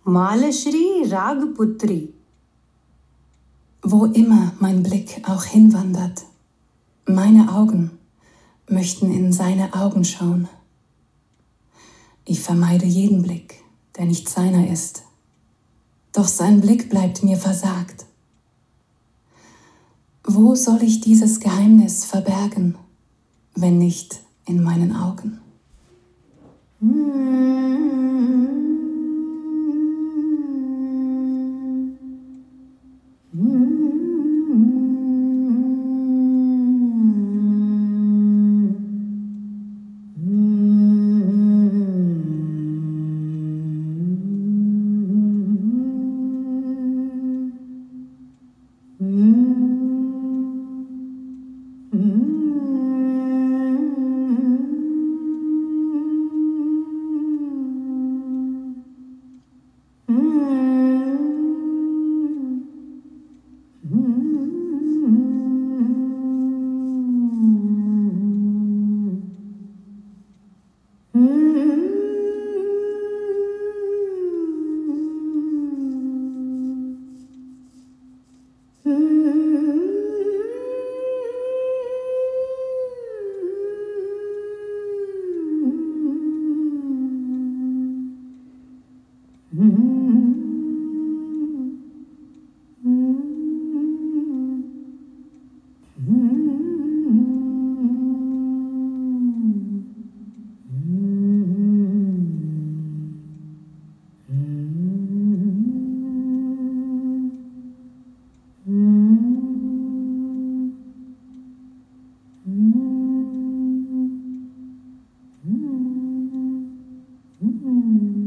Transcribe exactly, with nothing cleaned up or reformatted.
Malashri Ragputri. Wo immer mein Blick auch hinwandert, meine Augen möchten in seine Augen schauen. Ich vermeide jeden Blick, der nicht seiner ist, doch sein Blick bleibt mir versagt. Wo soll ich dieses Geheimnis verbergen, wenn nicht in meinen Augen? Mm-hmm.